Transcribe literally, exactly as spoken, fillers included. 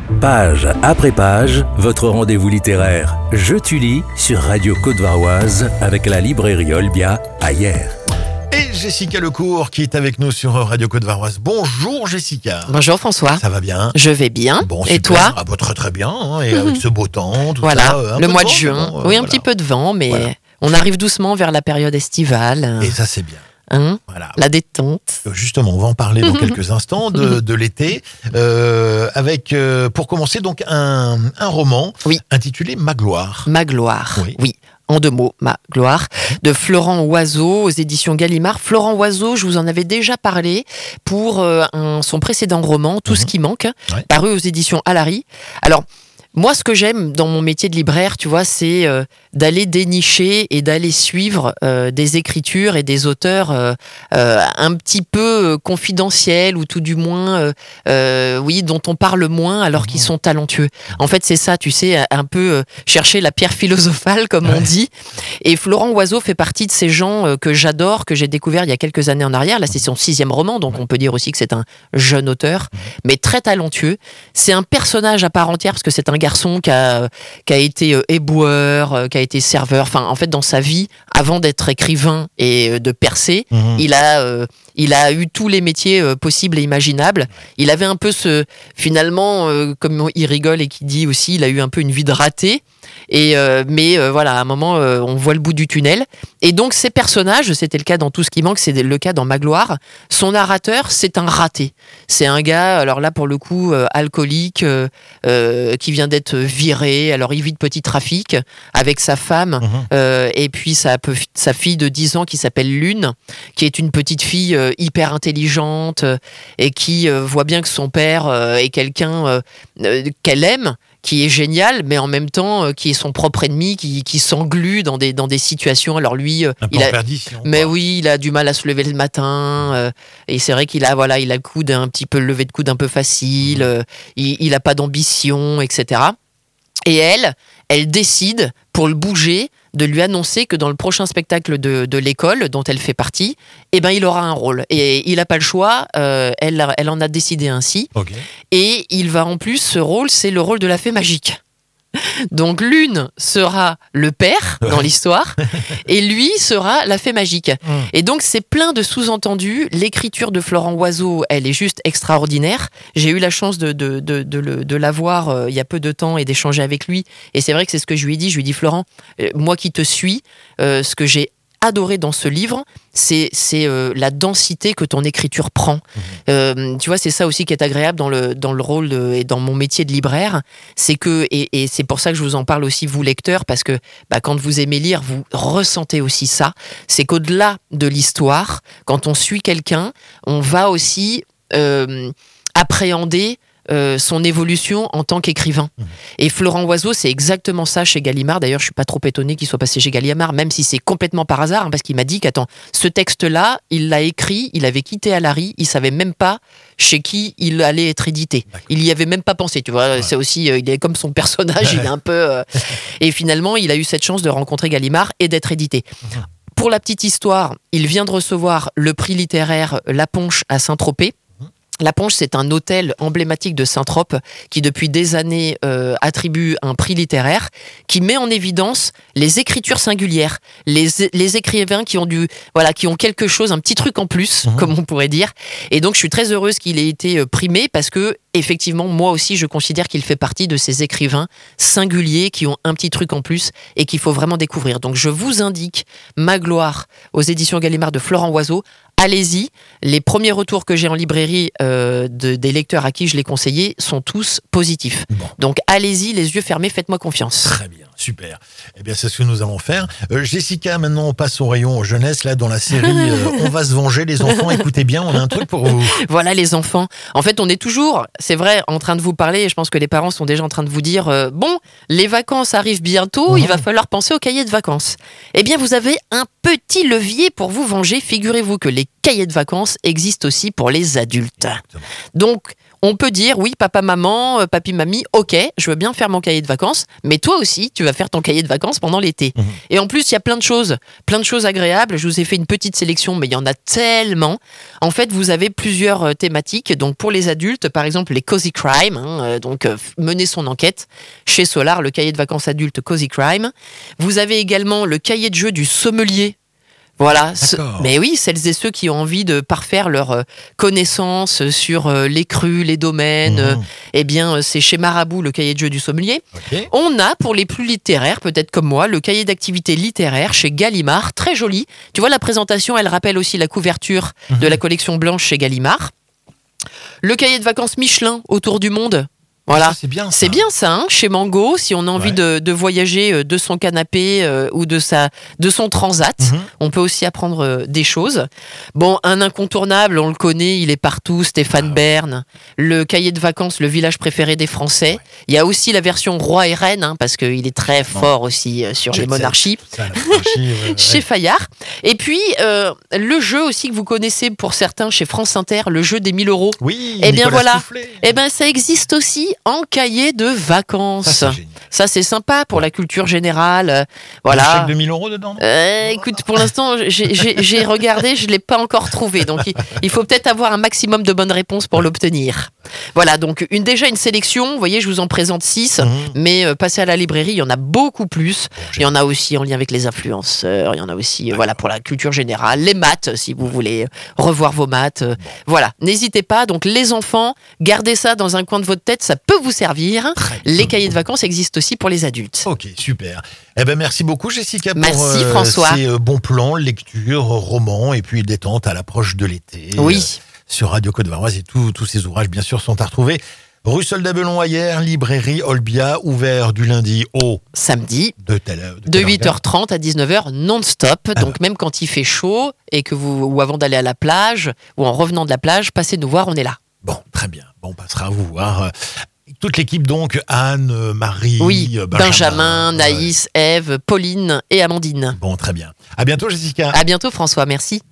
Page après page, votre rendez-vous littéraire Je tu lis sur Radio Côte-Varoise avec la librairie Olbia à Hyères. Et Jessica Lecourt qui est avec nous sur Radio Côte-Varoise. Bonjour Jessica. Bonjour François. Ça va bien? Je vais bien. Bon, et super. toi? Ah bah, très très bien. Hein, et avec ce beau temps, tout Voilà, ça. euh, un le peu mois de de vent, juin. mais bon, euh, oui, un voilà. petit peu de vent, mais Voilà. on arrive doucement vers la période estivale. Et ça c'est bien. Hein, Voilà. la détente. Justement, on va en parler dans quelques instants de, de l'été, euh, avec euh, pour commencer donc un, un roman Oui. intitulé Ma gloire. Ma gloire. Oui. Oui. En deux mots, Ma gloire, de Florent Oiseau aux éditions Gallimard. Florent Oiseau, je vous en avais déjà parlé pour euh, un, son précédent roman, Tout Mhm. ce qui manque, Ouais. paru aux éditions Alary. Alors, moi, ce que j'aime dans mon métier de libraire, tu vois, c'est euh, d'aller dénicher et d'aller suivre euh, des écritures et des auteurs euh, euh, un petit peu euh, confidentiels ou tout du moins, euh, euh, oui, dont on parle moins alors qu'ils sont talentueux. En fait, c'est ça, tu sais, un peu euh, chercher la pierre philosophale, comme on Ouais. dit. Et Florent Oiseau fait partie de ces gens euh, que j'adore, que j'ai découvert il y a quelques années en arrière. Là, c'est son sixième roman, donc on peut dire aussi que c'est un jeune auteur, mais très talentueux. C'est un personnage à part entière parce que c'est un garçon qui a, qui a été euh, éboueur, euh, qui a été serveur. Enfin, en fait, dans sa vie, avant d'être écrivain et euh, de percer, Mhm. il a, euh, il a eu tous les métiers euh, possibles et imaginables. Il avait un peu ce, finalement, euh, comme il rigole et qui dit aussi, il a eu un peu une vie de raté. Et euh, mais euh, voilà, à un moment, euh, on voit le bout du tunnel. Et donc, ces personnages, c'était le cas dans Tout ce qui manque, c'est le cas dans Ma gloire. Son narrateur, c'est un raté. C'est un gars, alors là, pour le coup, euh, alcoolique, euh, euh, qui vient d'être viré. Alors, il vit de petit trafic avec sa femme Mhm. euh, et puis sa, pe- sa fille de dix ans qui s'appelle Lune, qui est une petite fille euh, hyper intelligente euh, et qui euh, voit bien que son père euh, est quelqu'un euh, euh, qu'elle aime, qui est génial, mais en même temps, euh, qui est son propre ennemi, qui, qui s'englue dans des, dans des situations. Alors lui, euh, Un peu il en a, perdition. mais quoi. oui, il a du mal à se lever le matin. euh, et c'est vrai qu'il a, voilà, il a le coude un petit peu, le lever de coude un peu facile. euh, il, il a pas d'ambition, et cetera. Et elle, elle décide, pour le bouger, de lui annoncer que dans le prochain spectacle de, de l'école dont elle fait partie, eh ben, il aura un rôle. Et il n'a pas le choix, euh, elle, elle en a décidé ainsi. Ok. Et il va en plus, ce rôle, c'est le rôle de la fée magique. Donc Lune sera le père dans Ouais. l'histoire et lui sera la fée magique. Mm. Et donc c'est plein de sous-entendus. L'écriture de Florent Oiseau, elle est juste extraordinaire. J'ai eu la chance de, de, de, de, le- de l'avoir euh, il y a peu de temps et d'échanger avec lui. Et c'est vrai que c'est ce que je lui ai dit. Je lui ai dit, Florent, euh, moi qui te suis, euh, ce que j'ai adoré dans ce livre, c'est, c'est euh, la densité que ton écriture prend. Euh, tu vois, c'est ça aussi qui est agréable dans le, dans le rôle de- et dans mon métier de libraire. C'est que, et, et c'est pour ça que je vous en parle aussi, vous lecteurs, parce que bah, quand vous aimez lire, vous ressentez aussi ça. C'est qu'au-delà de l'histoire, quand on suit quelqu'un, on va aussi euh, appréhender euh, son évolution en tant qu'écrivain. Mmh. Et Florent Oiseau, c'est exactement ça chez Gallimard. D'ailleurs, je suis pas trop étonné qu'il soit passé chez Gallimard, même si c'est complètement par hasard, hein, parce qu'il m'a dit qu'attends, ce texte-là, il l'a écrit, il avait quitté Alary, il savait même pas chez qui il allait être édité. D'accord. Il y avait même pas pensé, tu vois. C'est aussi, euh, il est comme son personnage, il est un peu. euh, Et finalement, il a eu cette chance de rencontrer Gallimard et d'être édité. Pour la petite histoire, il vient de recevoir le prix littéraire La Ponche à Saint-Tropez. La Ponche, c'est un hôtel emblématique de Saint-Trope qui, depuis des années, euh, attribue un prix littéraire qui met en évidence les écritures singulières, les, les écrivains qui ont du, voilà, qui ont quelque chose, un petit truc en plus, Mmh. comme on pourrait dire. Et donc, je suis très heureuse qu'il ait été euh, primé parce que, effectivement, moi aussi, je considère qu'il fait partie de ces écrivains singuliers qui ont un petit truc en plus et qu'il faut vraiment découvrir. Donc, je vous indique Ma gloire aux éditions Gallimard de Florent Oiseau. Allez-y, les premiers retours que j'ai en librairie euh, de, des lecteurs à qui je l'ai conseillé sont tous positifs. Bon. Donc allez-y, les yeux fermés, faites-moi confiance. Très bien, super. Eh bien, c'est ce que nous allons faire. Euh, Jessica, maintenant, on passe au rayon jeunesse, là, dans la série euh, On va se venger, les enfants. Écoutez bien, on a un truc pour vous. Voilà les enfants. En fait, on est toujours, c'est vrai, en train de vous parler, et je pense que les parents sont déjà en train de vous dire, euh, bon, les vacances arrivent bientôt, Mhm. il va falloir penser au cahier de vacances. Eh bien, vous avez un petit levier pour vous venger. Figurez-vous que les cahiers de vacances existent aussi pour les adultes. Exactement. Donc, on peut dire oui, papa, maman, euh, papy, mamie, ok, je veux bien faire mon cahier de vacances, mais toi aussi, tu vas faire ton cahier de vacances pendant l'été. Mmh. Et en plus, il y a plein de choses, plein de choses agréables. Je vous ai fait une petite sélection, mais il y en a tellement. En fait, vous avez plusieurs euh, thématiques. Donc, pour les adultes, par exemple, les Cozy Crime, hein, euh, donc euh, mener son enquête chez Solar, le cahier de vacances adulte Cozy Crime. Vous avez également le cahier de jeu du sommelier. Voilà, ce, mais oui, celles et ceux qui ont envie de parfaire leur euh, connaissance sur euh, les crus, les domaines, mmh. euh, eh bien, euh, c'est chez Marabout, le cahier de jeu du sommelier. Okay. On a, pour les plus littéraires, peut-être comme moi, le cahier d'activités littéraires chez Gallimard, très joli. Tu vois, la présentation, elle rappelle aussi la couverture mmh. de la collection blanche chez Gallimard. Le cahier de vacances Michelin, autour du monde. Voilà, ça, c'est bien ça. C'est bien ça, hein, chez Mango, si on a envie ouais. de, de voyager de son canapé euh, ou de, sa, de son transat, mm-hmm. on peut aussi apprendre euh, des choses. Bon, un incontournable, on le connaît, il est partout, Stéphane ah, Bern, ouais. le cahier de vacances, le village préféré des Français. Ouais. Il y a aussi la version roi et reine, hein, parce qu'il est très bon. fort aussi euh, sur J'ai les monarchies, ça, ouais, chez ouais. Fayard. Et puis, euh, le jeu aussi que vous connaissez pour certains chez France Inter, le jeu des mille euros. Oui, eh bien Nicolas voilà, Soufflet. Eh bien ça existe aussi en cahier de vacances. Ça, c'est, ça, c'est sympa pour la culture générale. Voilà. Un chèque de mille euros dedans euh, Écoute, pour l'instant, j'ai, j'ai, j'ai regardé, je ne l'ai pas encore trouvé. Donc, il, il faut peut-être avoir un maximum de bonnes réponses pour l'obtenir. Voilà, donc une, déjà une sélection. Vous voyez, je vous en présente six. Mmh. Mais euh, passez à la librairie, il y en a beaucoup plus. Il y en a aussi en lien avec les influenceurs. Il y en a aussi euh, voilà, pour la culture générale. Les maths, si vous voulez revoir vos maths. Euh, voilà, n'hésitez pas. Donc, les enfants, gardez ça dans un coin de votre tête. Ça peut vous servir. Les cahiers de vacances existent aussi pour les adultes. Ok, super. Eh ben merci beaucoup Jessica pour merci, euh, François. ces euh, bons plans, lecture, romans et puis détente à l'approche de l'été. Oui. Euh, sur Radio Côte-Varoise et tous tous ces ouvrages bien sûr sont à retrouver. Rue Soldat-Belon-Ayer, librairie Olbia, ouvert du lundi au samedi de, telle, de, de huit heures trente à dix-neuf heures non-stop. Ah donc bah. Même quand il fait chaud et que vous ou avant d'aller à la plage ou en revenant de la plage, passez nous voir, on est là. Bon, très bien. Bon, on passera à vous voir. Toute l'équipe donc, Anne, Marie, oui, Benjamin, Benjamin Naïs, ouais. Ève, Pauline et Amandine. Bon, très bien. À bientôt Jessica. À bientôt François, merci.